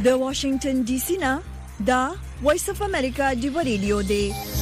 د واشنگټن ډي سي نه دا وایس اف امریکا دی ریډیو دی.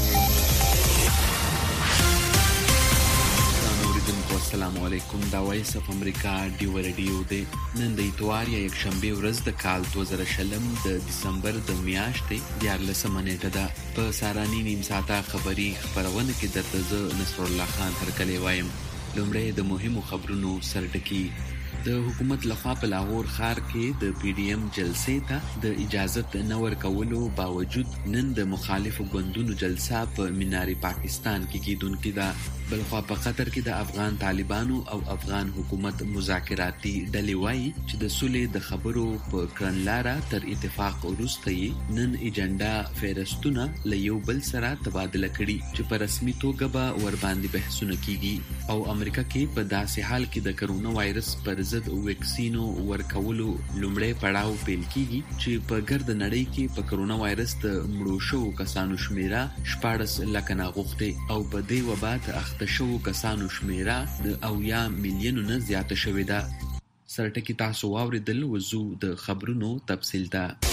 السلام علیکم، دا وایس اف امریکا دی ریډیو دی. نن د اتوار یا یک شنبه ورځ د کال 2020 د دسمبر د میاشتې 14 نیټه ده. په سارانی نیم ساعته خبری خبرونه کې درته زه نصر الله خان هرکلی وایم. لومړی د مهمو خبرونو سرټکی. د حکومت لخوا په لاهور ښار کې د پی ډی ایم جلسې ته د اجازت نه ورکولو باوجود نن د مخالفو ګوندونو جلسه په مینار پاکستان کې کیدونکې ده. بلخوا په قطر کې د افغان طالبانو او افغان حکومت مذاکراتي ډلې وایي چې د صلح د خبرو په کړنلاره تر اتفاق وروسته یې نن ایجنډا فهرستونه له یو بل سره تبادله کړي چې په رسمي توګه به ورباندې بحثونه کیږي. او امریکا کې په داسې حال کې د کرونا وایرس پر ضد ویکسینو ورکولو لومړی پړاو پیل کیږي چې په ګرد نړۍ کې په کرونا وایرس د مړو شوو کسانو شمیره 14 لک ناغښتې او په دې وبا ته شو کسانو شمیره د 80 میلیونو نه زیاته شوې ده. سرټکی تاسو واوریدل، وضو د خبرونو تفصیل ده.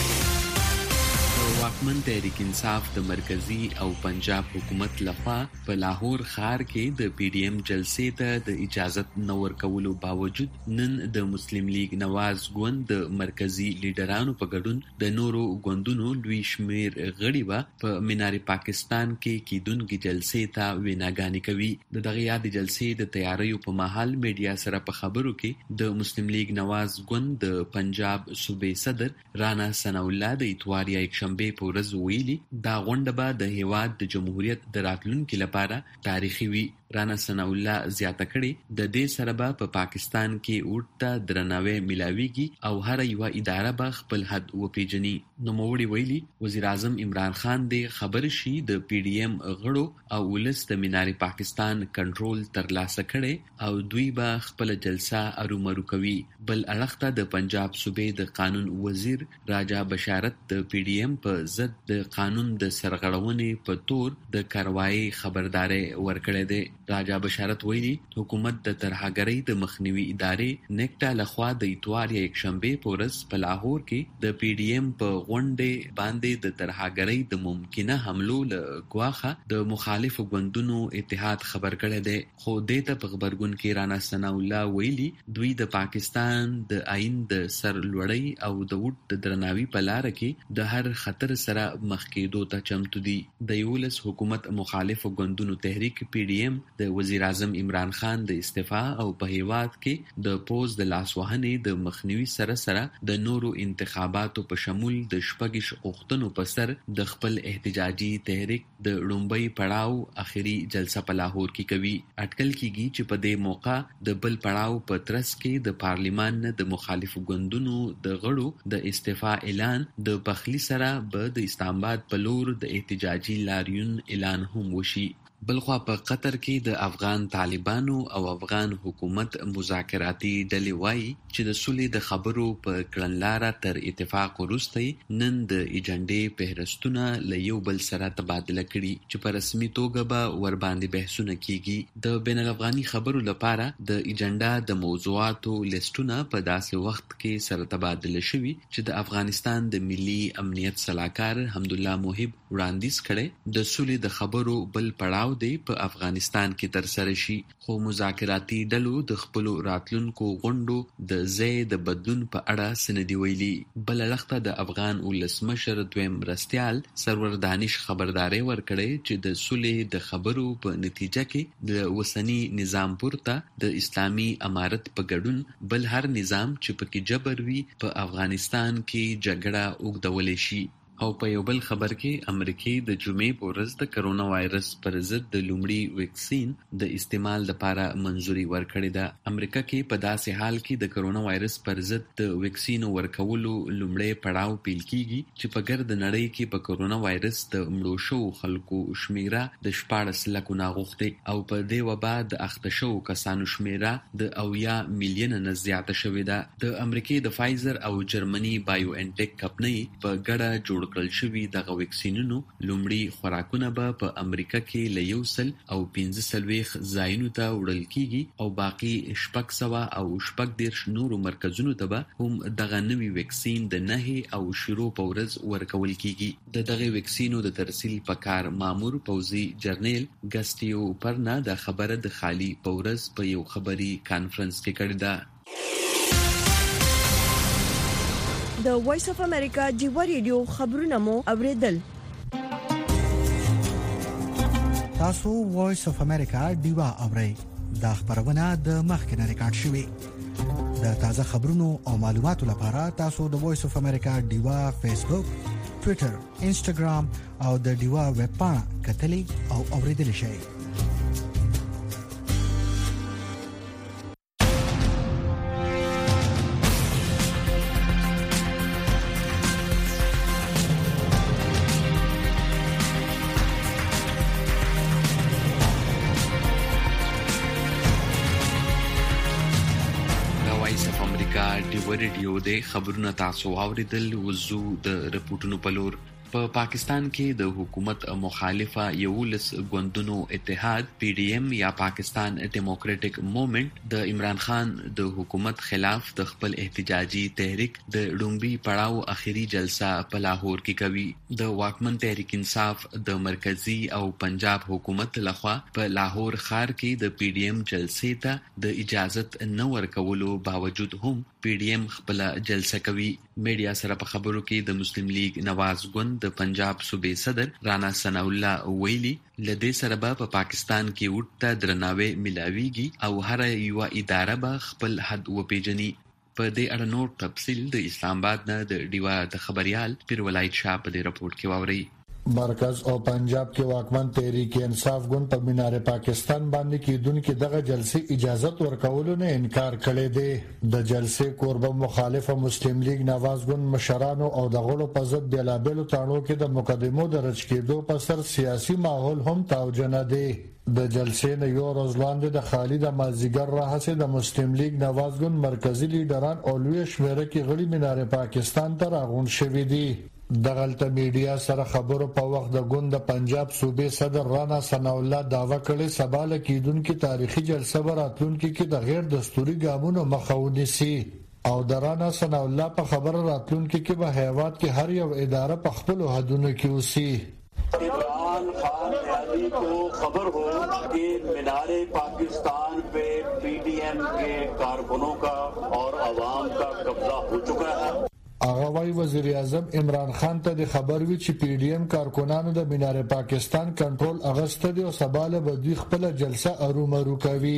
واکمن تحریک انصاف د مرکزی او پنجاب حکومت لخوا په لاهور ښار کې د پی ډی ایم جلسې ته د اجازت نه ورکولو باوجود نن د مسلم لیگ نواز ګوند د مرکزی لیډرانو په ګډون د نورو ګوندونو لوی شمیر غړي به په مینار پاکستان کې کیدونکې جلسې ته ویناګانې کوي. د دغه یاد جلسې د تیاریو په مهال میډیا سره په خبرو کې د مسلم لیگ نواز ګوند د پنجاب صوبې صدر رانا ثناء الله د اتوار یا یک شنبه په ورځ ویلي دا غونډه به د هیواد د جمهوریت د راتلونکي لپاره تاریخي وي. رانا ثناء الله زیاته کړي د دې سره به په پاکستان کې ورته درناوی ملاويږي او هر یو اداره به خپل حد وپیژني. نو موړي ویلي وزیر اعظم عمران خان دې خبر شي د پی ډی ایم غړو او ولس د مینار پاکستان کنټرول ترلاسه کړي او دوی به خپل جلسه ارومرو کوي. بل اړخ ته د پنجاب صوبې د قانون وزیر راجا بشارت د پی ډی ایم په ضد د قانون د سرغړونې په تور د کاروایی خبرداري ورکړې ده. راجا بشارت ویلي حکومت د ترهګرۍ د مخنیوي ادارې نیکټا لخوا د اتوار یا یک شنبه په ورځ په لاهور کې د پی ډی ایم په غونډې باندې د ترهګرۍ د ممکنه حملو له ګواښه د مخالفو ګوندونو اتحاد خبر کړی دی. خو دې ته په خبرګون کې رانا ثناء الله ویلي دوی د پاکستان د آئین د سر لوړۍ او د وډ د درناوي په لار کې د هر خطر سره مخ کېدو ته چمتو دي. د یولس حکومت مخالفو ګوندونو تحریک پی ډی ایم د وزیر اعظم عمران خان د استعفا او په هیواد کې د پوز د لاسوهنې د مخنیوي سره سره د نورو انتخاباتو په شمول د شپږ غوښتنو په سر د خپل احتجاجي تحریک د لومړی پړاو اخري جلسه په لاهور کې کوي. اټکل کیږي چې په دې موقع د بل پړاو په ترڅ کې د پارلیمان نه د مخالفو ګوندونو د غړو د استعفا اعلان د پخلی سره به د اسلام آباد په لور د احتجاجي لاریون اعلان هم وشي. بلخوا په قطر کې د افغان طالبانو او افغان حکومت مذاکراتي ډلې وایي چې د صلح د خبرو په کړنلاره تر اتفاق وروسته نن د ایجنډې فهرستونه له یو بل سره تبادله کړي چې په رسمي توګه به ورباندې بحثونه کیږي. د بین الافغاني خبرو لپاره د ایجنډا د موضوعاتو لیستونه په داسې وخت کې سره تبادله شوي چې د افغانستان د ملي امنیت سلاکار حمدالله موحب وړاندیز کړي د صلح د خبرو بل پړاو دی په افغانستان کې تر سره شي. خو مذاکراتي ډلو د خپل راتلونکو غونډو د ځای د بدلون په اړه سندي ویلي. بل لخته د افغان ولسمشر دویم مرستیال سرور دانش خبرداري ورکړي چې د صلح د خبرو په نتیجه کې د وسنی نظام پورته د اسلامي امارت په ګډون بل هر نظام چې پکې جبر وي په افغانستان کې جګړه اوږدولې شي. او په یو بل خبر کې امریکای د جمعې په ورځ د کرونا وایرس پر ضد د لومړي ویکسین د استعمال لپاره منځوري ورکړې ده. امریکا کې په داسې حال کې د کرونا وایرس پر ضد د ویکسین ورکولو لومړی پړاو پیل کیږي چې په ګرد نړۍ کې په کرونا وایرس د مړو شوو خلکو شمیره د 14 لک ناغښتې او په دې وبا د اخته شوو کسانو شمیره د 80 میلیون نه زیاته شوې ده. د امریکای د فایزر او جرمني بایو انټیک کمپنۍ په ګډه جوړ ورکړل شوي دغه ویکسینونو لومړي خوراکونه به په امریکا کې له 145 ځایونو ته وړل کیږي او باقي 600 او 610 نورو مرکزونو ته به هم دغه نوي ویکسین د 9 او شروع په ورځ ورکول کیږي. د دغه ویکسینو د ترسیل په کار مامور پوځي جرنیل ګسټیو پرنا د خبره د خالي په ورځ په یو خبري کانفرنس کې کړې ده. د وایس اف امریکا ډیوا ریډیو خبرونه مو اوریدل. تاسو وایس اف امریکا ډیوا اورئ. دا خبرونه د مخکنه ریکارډ شوې. د تازه خبرونو او معلوماتو لپاره تاسو د وایس اف امریکا ډیوا فیسبوک، ټوئیټر، انسټاګرام او د ډیوا ویب پاڼه کتلې او اوریدل شئ. ډیوا ریډیو د خبرونو تاسو اوریدل. وزو د رپورټونو په لور. په پاکستان کې د حکومت مخالفه 11 ګوندونو اتحاد PDM یا پاکستان ډیموکراټک موومېنټ د عمران خان د حکومت خلاف د خپل احتجاجي تحریک د ډومبي پړاو اخیری جلسه په لاهور کې کوي. د واکمن تحریک انصاف د مرکزی او پنجاب حکومت لخوا په لاهور ښار کې د PDM جلسې ته د اجازت نه ورکولو باوجود هم PDM خپل جلسه کوي. میډیا سره په خبرو کې د مسلم لیگ نواز ګوند د پنجاب صوبې صدر رانا ثناء الله ویلي لدې سره په پاکستان کې ورته درناوی ملاويږي او هر یو اداره به خپل حد وپیژني. په دې اړه نور تفصیل د اسلام آباد نه د ډیوا د خبريال پیر ولایت شاه په دې رپورت کې واوري. مرکز او پنجاب کې واکمن تحریک انصاف ګوند په مینار پاکستان باندې کېدونکو دغه جلسې اجازت ورکولو نه انکار کړی دی. د جلسې قربه مخالفه مسلم لیگ نواز ګوند مشرانو او د غړو په ضد بیلابېلو تاڼو کې د مقدمو درج کېدو په سر سیاسي ماحول هم تاوجنه دی. د جلسې نه یو ورځ وړاندې د خالد مازیګر راهسې د مسلم لیگ نواز ګوند مرکزی لیډران او لوی شمیره کې غړي مینار پاکستان ته راغونډ شوي دي. دغلته میډیا سره خبرو په وخت د ګوند د پنجاب صوبې صدر رانا ثناء الله داوا کړې سباله کېدونکو تاریخي جلسه براتلونکو کې د غیر دستوري ګامونو مخه ونیسي او د رانا ثناء الله په خبره راتلونکو کې به هیواد کې هر یو اداره په خپل حدونو کې اوسي. عمران خان علی کو خبر ہو کہ مینار پاکستان پہ PDM کے کارکنوں کا اور عوام کا قبضہ ہو چکا ہے. هغه وايي وزیر اعظم عمران خان ته د خبر وی چې PDM کارکنانو د مینار پاکستان کنټرول اغسته دي او سباله به دوی خپل جلسه ارومرو کوي.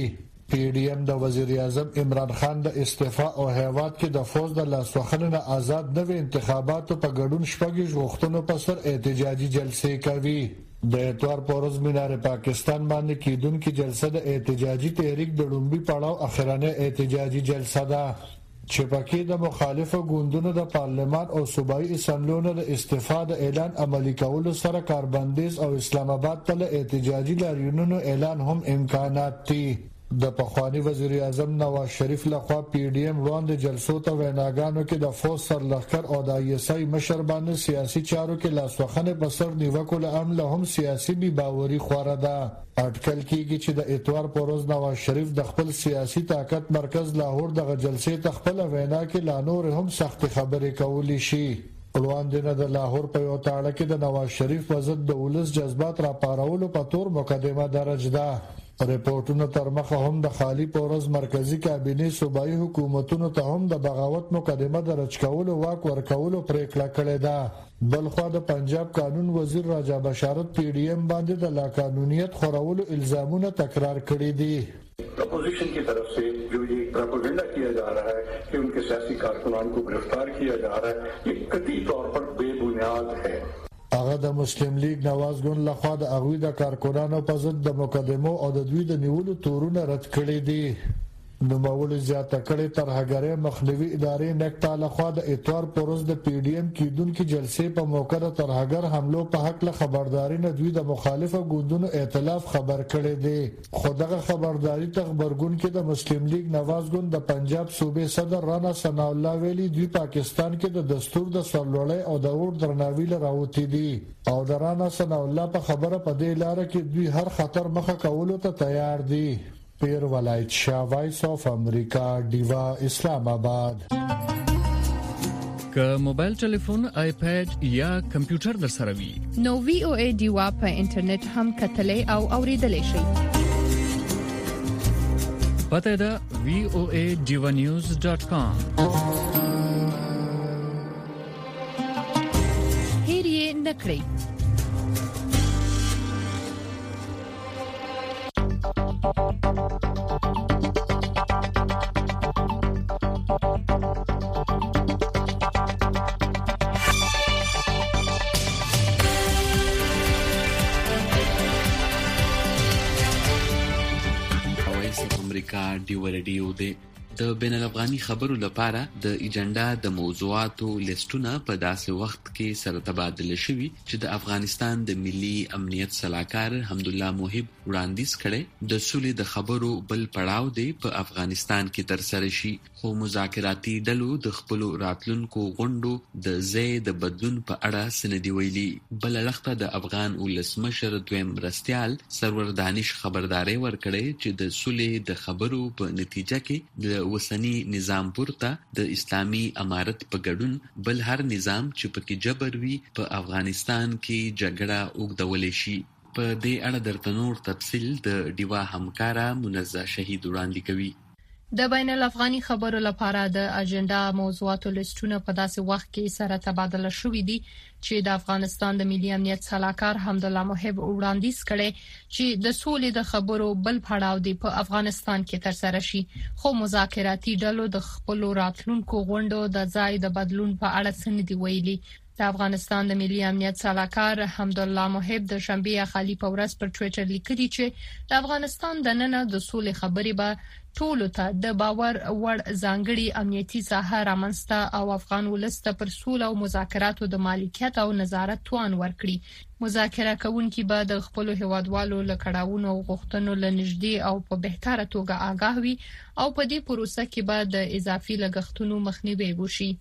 PDM د وزیر اعظم عمران خان د استعفا او هیواد کې د فوج د لاسوخنه آزاد نوې انتخاباتو په ګډون شپږ غوښتنو په سر احتجاجي جلسې کوي. د اتوار پورز مینار پاکستان باندې کېدونکو جلسه د احتجاجي تحریک د ډومبي پړاو اخرنه احتجاجي جلسه ده چې پکې د مخالفه ګوندونو د پارلمان او صوبایي اسمبلیونو د استفاده اعلان عملی کولو سره کاربندیز او اسلام آباد ته احتجاجي لاریونونو اعلان هم امکانات دي. د پخوانی وزیر اعظم نواز شریف لخوا PDM وړاندې جلسو ته ویناګانو کې د فوج سرلښکر او د ISI مشر باندې سیاسي چارو کې لاسوخنه په سر نیوکو له عمله هم سیاسي بي باوري خوره ده. اټکل کېږي چې د اتوار پروز نواز شریف د خپل سیاسي طاقت مرکز لاهور دغه جلسې ته خپل وینا کې لا نور هم سخت خبرې کولی شي. وړاندې د لاهور په یو تاړه کې د نواز شریف په ضد د ولس جذبات راپارولو په تور مقدمه درج ده. ریپورتونو تر مخه هم د خالی پورز مرکزی کابینه صوبایي حکومتونو ته هم د بغاوت مقدمه درج کولو واک ورکولو پریکړه کړې ده. بلخوا د پنجاب قانون وزیر راجا بشارت PDM باندې د لاقانونیت خورولو الزامونه تکرار کړي دي. اپوزیشن کی طرف سے جو یہ پروپیگنڈا کیا جا رہا ہے کہ ان کے سیاسی کارکنان کو گرفتار کیا جا رہا ہے یہ قطعی طور پر بے بنیاد ہے. هغه د مسلم لیگ نواز ګوند لخوا د اغوی د کارکنانو په ضد د مقدمو او د دوی د نیولو تورونه رد کړي دي. نو مول زیاته کړي ترهګرۍ مخنیوي ادارې نکټا لخوا د اتوار پروز د پی ډی ایم کیدونکو جلسې په موقع د ترهګر حملو په حق له خبرداري نه دوی د مخالفه ګوندونو ائتلاف خبر کړي دي. خو دغه خبرداري ته خبرګون کې د مسلم لیگ نواز ګوند د پنجاب صوبې صدر رانا ثنا الله ویلي دوی پاکستان کې د دستور د سرلوړۍ او د اور درناوي لراوتی دي او د رانا ثنا الله په خبره په دې لار کې دوی هر خطر مخه کولو ته تیار دي. پیر ولایت شاه وایس اف امریکا دیوا اسلام آباد. که موبایل ټلیفون آیپاد یا کمپیوټر در سره وي نو وی او ای دیوا په انټرنیټ هم کتلې او اوریدلې شي. پته ده voaDivanews.com. هیر یې نکړئ. ډیو ریډیو د بین الافغاني خبرو لپاره د ایجنډا د موضوعاتو لیستونه په داسې وخت کې سره تبادله شوي چې د افغانستان د ملي امنیت صلاحکار حمدالله موحب وړاندیز کړي د سولې د خبرو بل پړاو دی په افغانستان کې ترسره شي، خو مذاکراتي ډلو د خپل راتلونکو غونډو د ځای د بدلون په اړه سندې ویلي. بل لخته د افغان ولسمشر دویم مرستیال سرور دانش خبرداري ورکړي چې د سولې د خبرو په نتیجه کې د وسنی نظام پورته د اسلامي امارت په ګډون بل هر نظام چې پکې جبر وي په افغانستان کې جګړه اوږدولې شي. په دې اړه درته نور تفصیل د ډیوا همکارا منزه شهید وړاندې کوي. د بین الافغاني خبرو لپاره د اجنډا موضوعاتو لیستونه په داسې وخت کې سره تبادله شوې دي چې د افغانستان د ملي امنیت صلاحکار حمدالله موحب وړاندیز کړي چې د سولې د خبرو بل پړاو دی په افغانستان کې ترسره شي، خو مذاکراتي ډلو د خپل راتلونکو غونډو د ځای د بدلون په اړه سندې ویلي. د افغانستان د ملي امنیت صلاحکار حمدالله موحب د شنبه خالی په ورځ پر ټوئیټر لیکلي چې د افغانستان د نن د سولې خبرې به ټولو ته د باور وړ ځانګړي امنیتي ساحه رامنځته او افغان ولست پر سوله او مذاکراتو د مالکیت او نظارت توان ورکړي. مذاکره کوونکي به د خپل هیوادوالو لکړاوونو او غوښتنو لنږدې او په بهتره توګه آگاه وي او په دې پروسه کې به د اضافي لګښتونو مخنیوي وشي.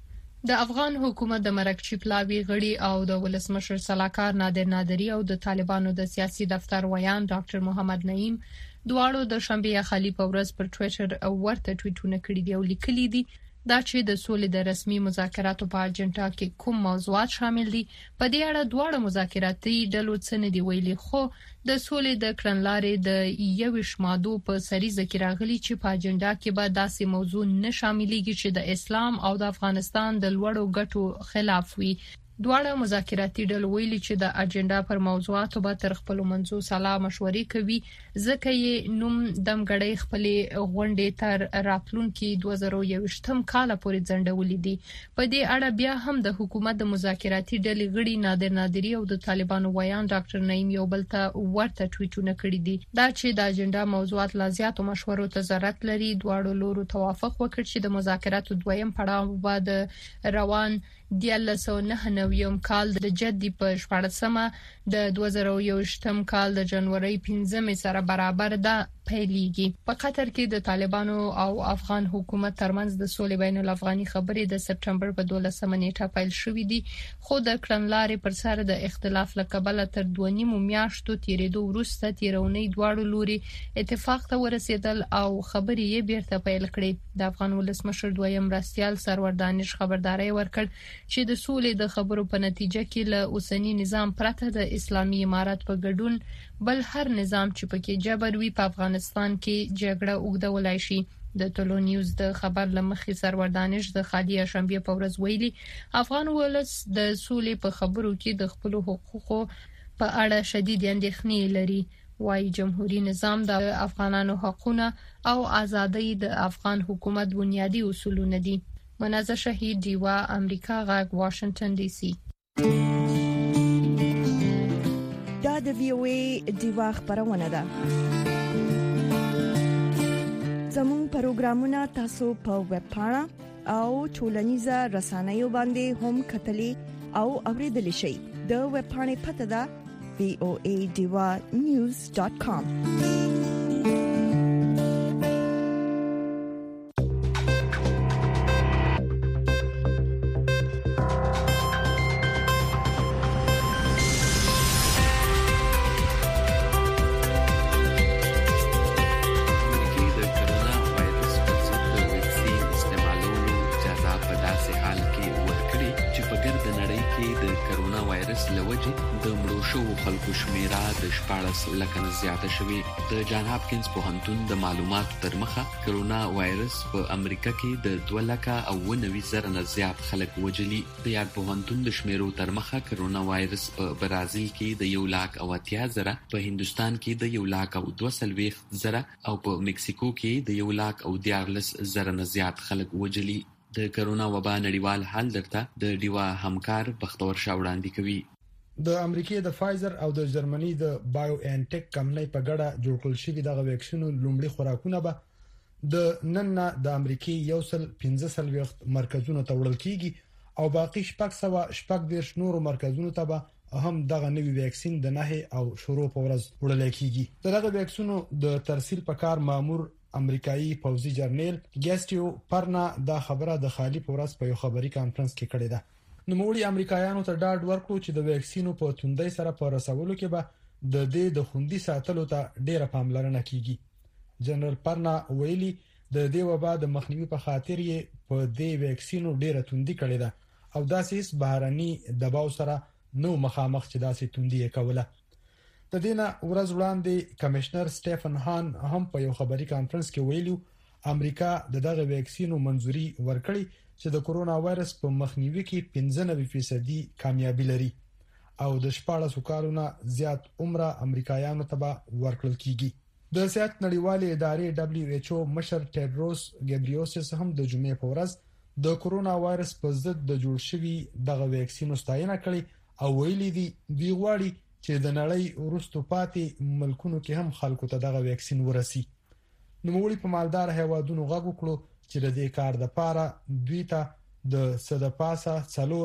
د افغان حکومت د مرکچی پلاوی غړي او د ولسمشر صلاحکار نادر نادری او د طالبانو د سیاسي دفتر ویان ډاکټر محمد نعیم دواړو د شنبه خالی په ورځ پر ټوئیټر ورته ټویټونه کړي دي او لیکلي دي دا چې د سولې د رسمي مذاکراتو په اجنډا کې کوم موضوعات شامل دي. په دې اړه دواړه مذاکراتي ډلو څه نه دی ویلي، خو د سولې د کړنلارې د 21 مادو په سریزه کې راغلي چې په اجنډا کې به داسې موضوع نه شاملېږي چې د اسلام او د افغانستان د لوړو ګټو خلاف وي. دواړه مذاکراتي ډلې ویلي چې د اجنډا پر موضوعاتو به تر خپل منځو سلا مشورې کوي، ځکه یې نوم دمګړې خپل غونډې تر راتلونکي 2021 کال پورې ځنډولې دي. په دې اړه بیا هم د حکومت د مذاکراتي ډلې غړي نادر نادری او د طالبانو ویان ډاکټر نعیم یو بل ته ورته ټویټونه کړي دي دا چې د اجنډا موضوعات لا زیاتو مشورو ته ضرورت لري. دواړو لورو توافق وکړ چې د مذاکراتو دویم پړاو به د روان 1999 کال د جدي په 14مه د 2021 کال د جنوري 15 سره برابر ده پیلېږي. په قطر کې د طالبانو او افغان حکومت ترمنځ د سولې بین الافغاني خبرې د سپټمبر په 12مه نیټه پیل شوې دي، خو د کړنلارې پر سر د اختلاف لکبله تر 2.5 میاشتو تیرېدو وروسته تیرونی دواړو لوري اتفاق ته ورسېدل او خبرې یې بیرته پیل کړې. د افغان ولسمشر دویم مرستیال سرور دانش خبرداري ورکړ چې د سولې د خبرو په نتیجه کې له اوسنی نظام پرته د اسلامي امارت په ګډون بل هر نظام چې پکې جبر وي په افغانستان کې جګړه اوږدولای شي. د ټولو نیوز د خبر لمخې سرور دانش د خالي شنبه په ورځ ویلي افغان ولس د سولې په خبرو کې د خپل حقوقو په اړه شدید اندېښنې لري. وايي جمهوریت نظام د افغانانو حقوقونه او ازادۍ د افغان حکومت بنیادی اصولونه دي. منزه شهید دیوا امریکا غاګ واشنگټن ډي سي. دا د وی او ای دیوا خبرونه ده. زموږ پروګرامونه تاسو په ویب پاڼه او ټولنیزه رسنیو باندې هم کتلې او اوریدلې شئ. د ویب پاڼې پته ده voadivanews.com. خلکو شمیره د 14 لکه نه زیاته شوې. د جان هاپکینز پوهنتون د معلوماتو تر مخه کرونا وایرس په امریکا کې د 2,90,000 نه زیات خلک وجلي. د یاد پوهنتون د شمیرو تر مخه کرونا وایرس په برازیل کې د 1,80,000، په هندستان کې د 1,22,000 او په مکسیکو کې د 1,14,000 نه زیات خلک وجلي. د کرونا وبا نړیوال حل درته د ډیوا همکار بختور شاه وړاندې کوي. د امریکای د فایزر او د جرمني د بایو ان ټیک کمپنۍ په ګډه جوړ کړل شوی دغه ویکسینو لومړی خوراکونه به د نن نه د امریکای 115 مرکزونو ته وړل کیږي او باقي 640 نورو مرکزونو ته به هم دغه نوی ویکسین د نه او شروع په ورځ وړل کیږي. دغه ویکسینو د ترسیل په کار مامور امریکایي پوځي جرنیل ګیسټیو پرنا دا خبره د خالی په ورځ په یو خبري کانفرنس کې کړې ده. نوموړي امریکایانو ته ډاډ ورکړو چې د ویکسینو په توندۍ سره په رسولو کې به د دې د خوندي ساتلو ته ډیره پاملرنه کیږي. جنرال پرنا ویلي د دې وبا د مخنیوي په خاطر یې په دې ویکسینو ډیره توندي کړې ده او داسې بهراني دباو سره نو مخامخ چې داسې توندي کوله. د دینه ورځ وړاندې کمشنر سټيفن هان هم په یو خبري کانفرنس کې ویلو امریکا دغه ویکسینو منځوري ورکړي چې د کورونا وایرس په مخنیوي کې 95% کامیابی لري او د 14 کالونو زیات عمره امریکایانو ته ورکړل کیږي. د صحت نړیوالې ادارې WHO مشر ټیډروس ګبریوسس هم د جمعې په ورځ د کورونا وایرس په ضد د جوړ شوی دغه ویکسینو ستاینه کړې او ویلي دی غواړي چې د نړۍ ورستو پاتې ملکونو کې هم خلکو ته دغه ویکسین ورسي. نوموړي په مالدار هیوادونو غږ وکړو چې د دې کار د پاره دوی ته د صدپاسه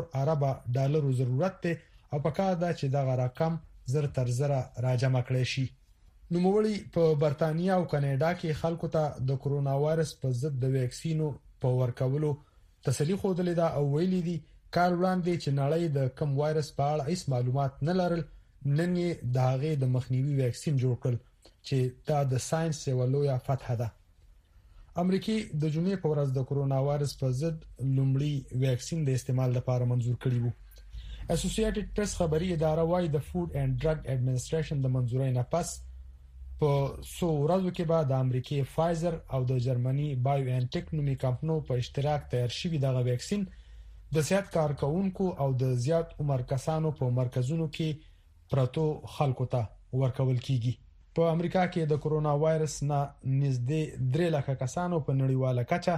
$4 ضرورت دی او په کار دا چې دغه رقم زر تر زره راجمع کړي شي. نوموړي په برتانیا او کاناډا کې خلکو ته د کورونا وایرس په ضد د ویکسینو په ورکولو تسلی خوده ده او ویلي دي کار وړاندې چې نړۍ د کم وایرس په اړه هیڅ معلومات نه لرل، نن یې د هغې د مخنیوي ویکسین جوړ کړ چې دا د ساينس یو لویه فتحه ده. امریکای د جمعې په ورځ د کورونا وایرس په ضد لومړی ویکسین د استعمال لپاره منظور کړی وو. اسوسییټډ پریس خبري اداره وايي د فود اینڈ ډرګ اډمنسټریشن د منظورۍ نه پس په 100 ورځو کې بعد د امریکای فایزر او د جرمني بایو ان ټیک نومي کمپنو په اشتراک تیار شوی دغه ویکسین د صحت کارکونکو او د زیات عمر کسانو په مرکزونو کې پرتو خلکو ته ورکول کیږي. په امریکا کې د کورونا وایرس نه نږدې 3 لک کسانو په نړیواله کچه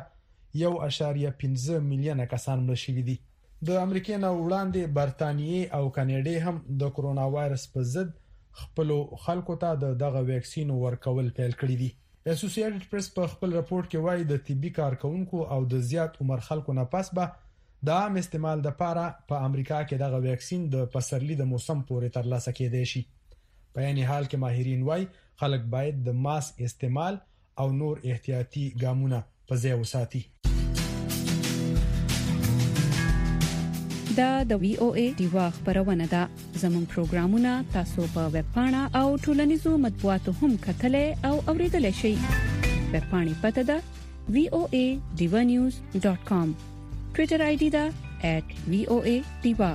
1.15 میلیونه کسان مړ شوي دي. د امریکا نه وړاندې برتانیې او کاناډا هم د کورونا وایرس په ضد خپل خلکو ته دغه ویکسین ورکول پیل کړی دي. اسوسییټډ پریس په خپل راپور کې وایي د طبي کارکونکو او د زیات عمر خلکو نه پس به د عام استعمال لپاره په امریکا کې دغه ویکسین د پسرلي د موسم پورې ترلاسه کېدای شي. په یعنی حال کې ماهرین وایي خلک باید د ماسک استعمال او نور احتیاطي ګامونه په ځای وساتي. دا د VOA دیوا خبرونه ده. زموږ پروګرامونه تاسو په ویب پاڼه او ټولنیزو مطبوعاتو هم کتلای او اوریدلای شئ. ویب پاڼې پته ده voadivanews.com. ټوئیټر آی ډي ده @voadiva.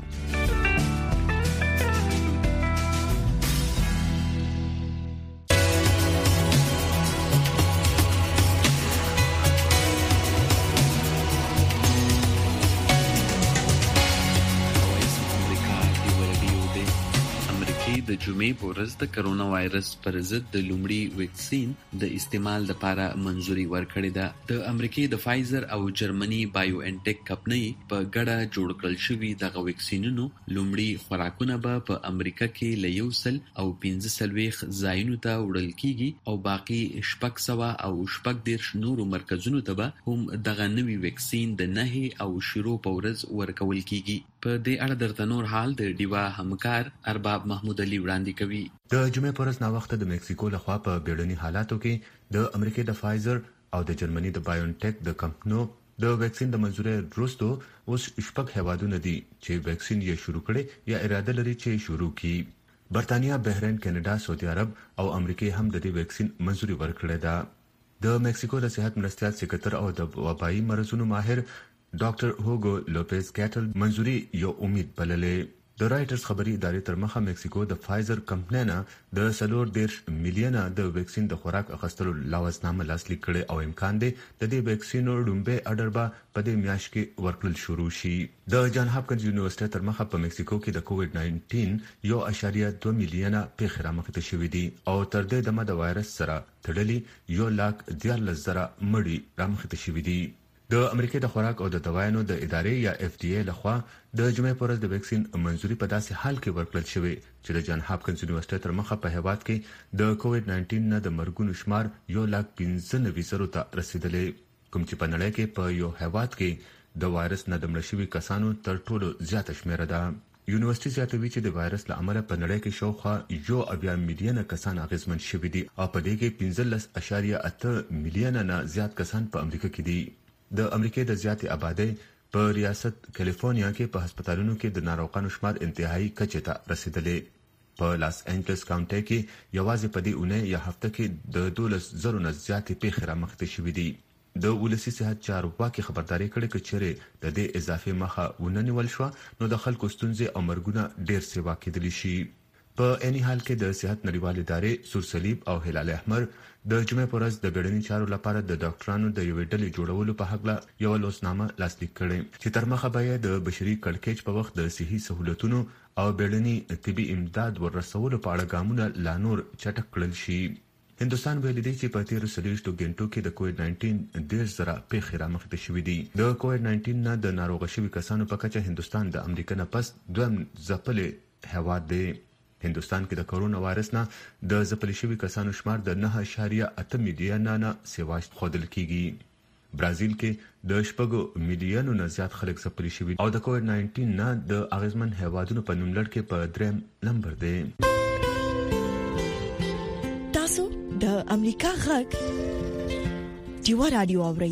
د جمعې په ورځ د کرونا وایرس پر ضد د لومړي ویکسین د استعمال لپاره منځوري ورکړې ده. د امریکای د فایزر او جرمني بایو انټیک کمپنۍ په ګډه جوړ کړل شوي دغه ویکسینونو لومړي خوراکونه به په امریکا کې له 145 ځایونو ته وړل کیږي او باقي 600 او 610 نورو مرکزونو ته به هم دغه نوي ویکسین د 9 او شروع په ورځ ورکول کیږي. په دې اړه درته نور حال د ډیوا همکار ارباب محمود علي وړاندې کوي. د جمعې پر ورځ نا وخت د میکسیکو لخوا په بیړني حالاتو کې د امریکای د فایزر او د جرمني د بایونټیک د کمپنو د ویکسین د منځوري وروسته اوس شپږ هیوادونه دي چې ویکسین یې شروع کړي یا اراده لري چې شروع کړي. برتانیا، بحرین، کینیډا، سعودي عرب او امریکا هم د دې ویکسین منځوري ورکړې ده. د میکسیکو د صحت مرستیال سکرټر او د وبایي مرزونو ماهر ډاکټر هوګو لوپیز کیټل منځوري یو امید بللې. د رائټرز خبري ادارې تر مخه میکسیکو د فایزر کمپنۍ نه د 40 میلیونه د ویکسین د خوراک اخیستلو لوازنامه لاسلیک کړي او امکان دی د دې ویکسینو لومبه اډر به په دې میاشت کې ورکړل شروع شي. د جان هاپکینز یونیورسيټي تر مخه په میکسیکو کې د کووډ 19 1.2 میلیونه پیښې رامخته شوې دي او تر دې دمه د وایرس سره تړلي 1,14,000 مړي رامخته شوې دي. د امریکای د خوراک او د دوايانو د ادارې یا FDA لخوا د جمعې پر ورځ د ویکسین منځوري په داسې حال کې ورکړل شوی چې د جان هاپکینز یونیورسيټي تر مخه په هیواد کې د کووډ 19 نه د مرګونو شمار 1,95,000 ته رسیدلی، کوم چې په نړۍ کې په یو هیواد کې د وایرس نه د مړ شوي کسانو تر ټولو زیاته شمیره ده. یونیورسيټي زیاتوي چې د وایرس له امله په نړۍ کې شاوخوا 1 میلیونه کسان اغیزمن شوي دي او په دې کې 15.8 میلیونه نه زیات کسان په امریکا کې دي. د امریکای د زیاتې آبادی په ریاست کالیفورنیا کې په هسپتالونو کې د ناروغانو شمار انتهایی کچې ته رسیدلی. په لاس انجلس کاونټي کې یوازې په دې اونۍ یا هفته کې د 12,000 نه زیاتې پیښې رامخته شوې دي. د ولسی صحت چارواکي خبرداري کړې چې چیرې د دې اضافي مخه وننول شو نو د خلکو ستونزې او مرګونه ډیر سیوا کېدلی شي. په اني حال کې د صحت نړیوال ادارې سور صلیب او هلال احمر د جمعې پر ورځ د بیړني چارو لپاره د ډاکټرانو د یوې ډلې جوړولو په حق یو لوسنامه لاسلیک کړې چې تر مخه به د بشري کړکېچ په وخت د صحي سہولتونو او بیړني طبي امداد ورسولو په اړه ګامونه لا نور چټک کړل شي. هندستان ویلي دی چې په 13 غنټو کې د کووډ 19 10,000 پیښې رامخته شوې دي. د کووډ 19 نه د ناروغ شوي کسانو په کچه هندستان د امریکا نه پس دویم ځپلې هیواد دی. هندستان کې د کرونا وایرس نه د ځپل شوي کسانو شمار د 9.8 میلیونه نه سیوا ښودل کیږي. برازیل کې د 8 میلیونو نه زیات خلک ځپل شوي او د کووډ 19 نه د اغیزمن هیوادونو په نوملړ کې په 3 نمبر دی. تاسو د امریکا غږ ډیوا رادیو اورئ.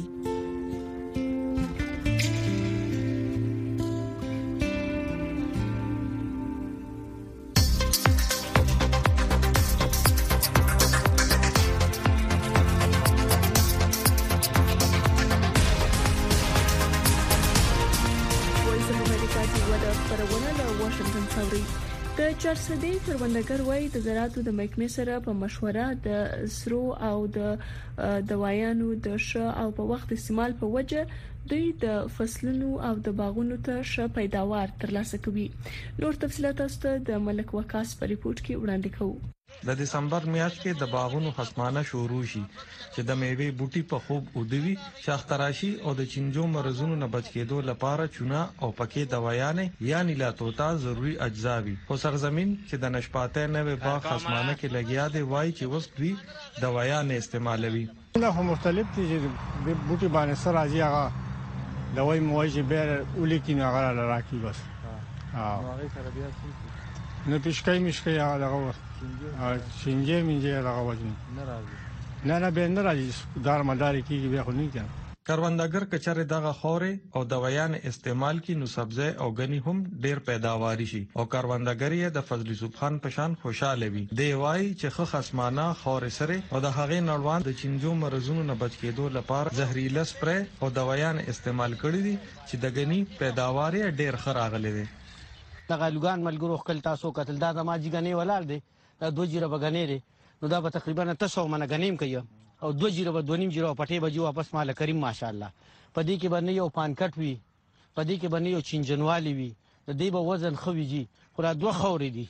چارسدي کروندګر وایي د زراعتو د محکمې سره په مشوره د سرو او د دوايانو د ښه او په وخت استعمال په وجه دوی د فصلونو او د باغونو ته ښه پیداوار ترلاسه کوي. نور تفصيلات تاسو د ملک وقاص په ریپورت کې وړاندې کوو. د دسمبر میاشت کې د باغونو خصمانه شروع شي چې د میوه بوټي په خوب اودوي، شاختراشي او د چنجو مرزونو نه بچ کېدو لپاره چونه او پکې دوايانې یعنی لاتوتا ضروری اجزا وي. خو سرزمین چې د نشپاته نوې باغ خصمانه کې لګیا دی وایي چې اوس دوی دوايانې استعمالوي. نه مختلف دي چې د بوټي باندې سره راځي هغه دوايي موجه به ولیکي نه غره لراکي بس. هغه سره بیا نه پښکای مشکای هغه دغه چنجه منجه دغه وجه نه راځي. نه به نه راځي دار مدار کیږي به خو نه کېږي. کروندګر کچره دغه خورې او دوايان استعمال کی نو سبزی او غنی هم ډیر پیداواري شي او کروندګر یې د فضل یوسف خان پشان خوشاله وي. دی وای چې خه خصمانه خورې سره او د هغې نړوان د چنجو مرزونو نه بچ کېدو لپاره زهريله سپری او دوايان استعمال کړي دي چې د غنی پیداوار ډیر خراغلي دي. دغه لګان ملګرو خپل تاسو قتل دا د ماجی غنی ولال دي دا 2 جیره بغنی دي نو دا به تقریبا 300 من غنیم کوي او 2 جیره به 2.5 جیره پټي بجو واپس مال کریم ماشاءالله. پدې کې باندې یو پانکټ وی، پدې کې باندې یو چنجنوالي وی، د دې به وزن خويږي خو را دوه خورې دي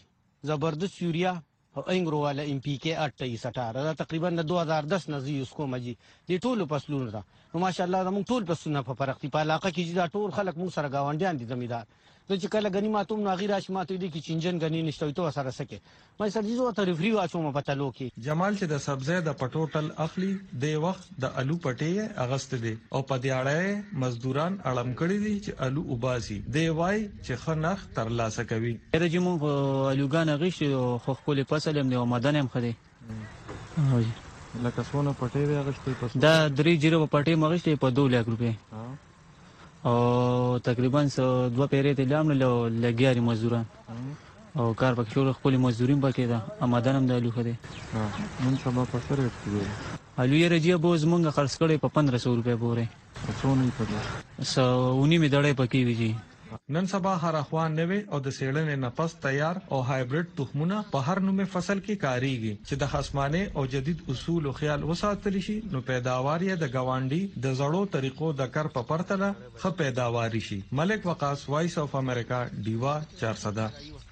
زبردست یوریا او انګرو والا ام پی کې 2818 دا تقریبا 2010 نه زی اس کو مجي دي ټول فصلونه دا نو ماشاءالله موږ ټول فصلونه په فرق دي په علاقه کې دا ټول خلک موږ سره گاونډیان دي زمیدار نو چې کله غنی ماتوم نو غیر اشماتو دي کې چنجن غنی نشته تو سره سکے مې سړي زو ته ریفری واچوم په تلو کې جمال چې د سبزی د پټوټل اخلي د وخت د الو پټې اغست دي او په دیاړه مزدوران اړم کړی دي چې الو وباسي دی وای چې خنخ تر لاسه کوي رجمو الوګان غشي خو خپل فصل هم نو مدن هم خدي لکه سونه پټې دی اغشتي پس دا 30 پټې مغشتي په 2 لک روپے او تقریبا 2 پیرې ته لامل لګیاري مزدوران او کار پکې شو خپل مزدورین پکې دا آمدن هم د الو خدي نن سبا په سره کې الو یې رجیا بوز مونږ خرڅ کړي په 1500 روپے پورې څونه پدې سونی می دړې پکې ویجی نن سبا هر اخوان نوي او د سیړنې نفس تیار او هایبرید تخمونه په هر نومه فصل کې کاریږي چې د خصمانه او جدید اصول او خیال وساتل شي نو پیداوار یې د گاونډي د زړو طریقو د کار په پرتله خ پیداوار شي ملک وقاص وایس اف امریکا دیوا 400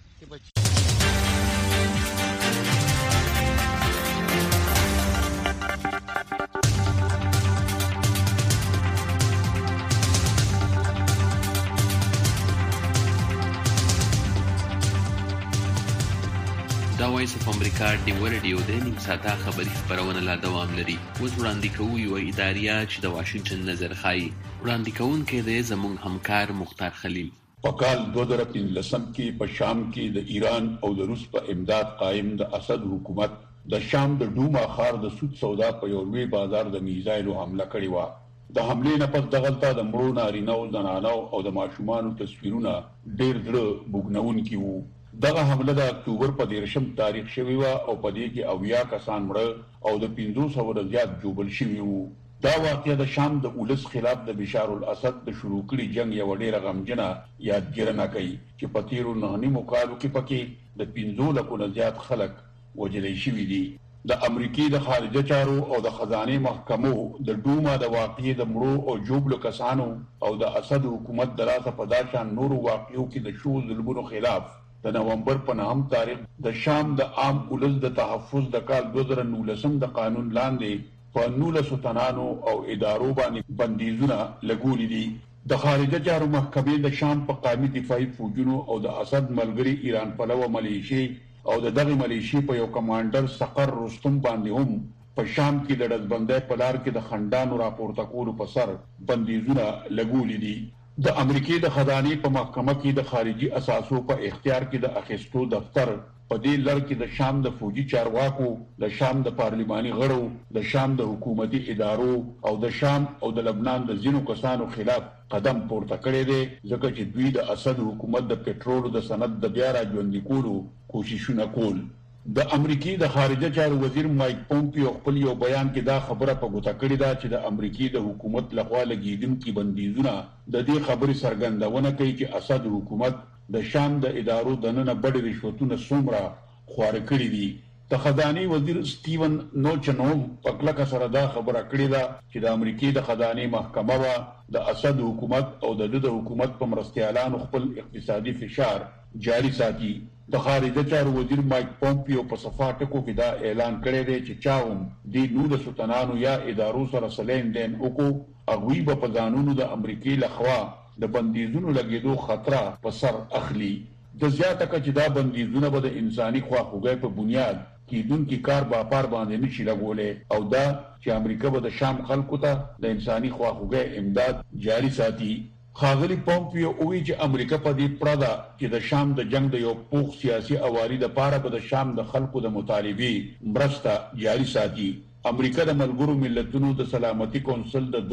دا وایس اف امریکا ډیو رادیو د نیم ساعته خبري خبرونه لا دوام لري اوس وړاندې کوو یو اداریه چې د واشنگټن نظر خایي وړاندې کوونکی دی زموږ همکار مختار خلیل په کال 2015 کې په شام کې د ایران او د روس په امداد قائم د اسد حکومت د شام د ډوما ښار د سود سودا په یو لوی بازار د میزایلو حمله کړې و د حملې نه پس دغلته د مړو نارینه او زنانو او د ماشومانو تصویرونه ډېر زړه بوږنونکي وو دغه حمله د اکتوبر په 13 تاریخ شوی و او په دې کې 90 کسان مړه او د 500 زیات جوبل شوی وو دا واقعه د شام د اولس خلاف د بشار الاسد د شروع کړي جنگ یو ډېر غمجنه یادګیرنه کوي چې په تیرو نه مقالو کې پکې د 500 لکه زیات خلک وجلې شوی دي د امریکای د خارجه چارو او د خزانه محکمو د ډوما د واقعې د مړو او جوبل کسانو او د اسد حکومت دراسه په داشان نورو واقعو کې د شو ظلمونو خلاف د نومبر په 9 تاریخ د شام د عام اولس د تحفظ د کال 2019 د قانون لاندې په 19 تنانو او ادارو باندې بندیزونه لګولې دي د خارجه چارو محکمې د شام په قومي دفاعي فوجونو او د اسد ملګری ایران پلوه ملیشي او د دغه ملیشي په یو کمانډر سقر رستم باندې هم په شام کې د دزبندۍ په لار کې د خندانو راپورته کولو په سر بندیزونه لګولې دي د امریکای د خزانه په محکمه کې د خارجي اساسو په اختیار کې د اخیستو دفتر په دې لړ کې د شام د فوجي چارواکو د شام د پارلماني غړو د شام د حکومتي ادارو او د شام او د لبنان د ځینو کسانو خلاف قدم پورته کړی دی ځکه چې دوی د اسد حکومت د پټرول د سند د بیا راژوندي کولو کوششونه کول د امریکای د خارجه چارو وزیر مایک پومپیو خپل یو بیان کې دا خبره په ګوته کړې ده چې د امریکای د حکومت لخوا لګیدونکي بندیزونه د دې خبرې څرګندونه کوي چې اسد حکومت د شام د ادارو د نن بډې رشوتونه څومره خوار کړی دي د خزانه وزیر سټیون نوچنوم په کلکه سره دا خبره کړې ده چې د امریکای د خزانه محکمه وا د اسد حکومت او د حکومت په مرستيالانو خپل اقتصادي فشار جاری ساتي د خارجه چارو وزیر مایک پومپیو په صفاټکو کې دا اعلان کړی دی چې چاوم د 19 تنانو یا ادارو سره سلین دین وکړو اغوی په قانونو د امریکای لخوا د بندیزونو لګیدو خطر په سر اخلي د زیاته کچ دا بندیزونه به د انساني خواخوږي په بنیاد کیدونکو کار با پار باندې نشي لګولې او دا چې امریکا به د شام خلکو ته د انساني خواخوږي امداد جاری ساتي خاغلی پومپیو وی چې امریکا په دې پراده چې د شام د جنگ د یو پوخ سیاسي اواري د پاره به د شام د خلکو د مطالبي مرسته جاری ساتي امریکا د ملګرو ملتونو د سلامتي کونسل د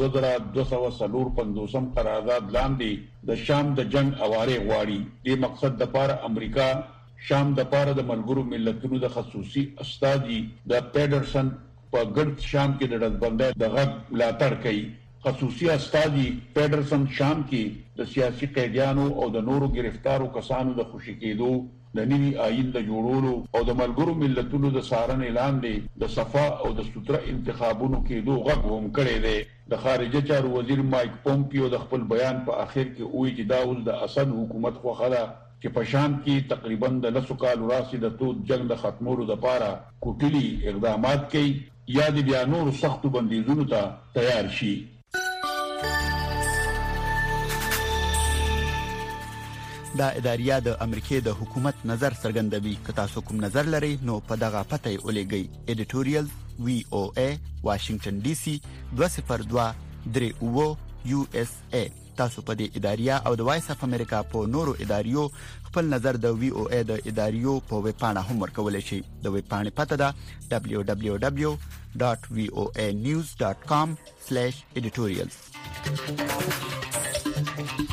2245 قرارداد لاندې د شام د جنگ اواري غواړي د مقصد د پاره امریکا شام د پاره د ملګرو ملتونو د خصوصي استاذي د پیډرسن په ګرد شام کې د دزبندۍ د غږ ملاتړ کوي خصوصي استاذي پیډرسن شام کې د سیاسي قیدیانو او د نورو گرفتارو کسانو د خوشی کېدو د نوي آئین د جوړولو او د ملګرو ملتونو د سارن اعلان دی د صفا او د ستره انتخابونو کېدو غږ هم کړی دی د خارجه چارو وزیر مایک پومپیو د خپل بیان په اخر کې وایي چې دا اوس د اسد حکومت خوخه ده چې په شام کې تقریبا د 10 کال وړاندې د تود جنگ د ختمولو لپاره کوټلي اقدامات کوي یا د بیا نور سختو بندیزونو ته تیار شي. دا اداریه د امریکای د حکومت نظر څرګندوي. که تاسو کوم نظر لرئ نو په دغه پته ولېږئ. editorial VOA Washington DC 202 USA. تاسو په دې اداریه او د وایس اف امریکا په نورو اداریو خپل نظر د VOA د اداریو په ویب پاڼه هم ورکولای شئ. د ویب پاڼې پته ده www.voanews.com/editorials.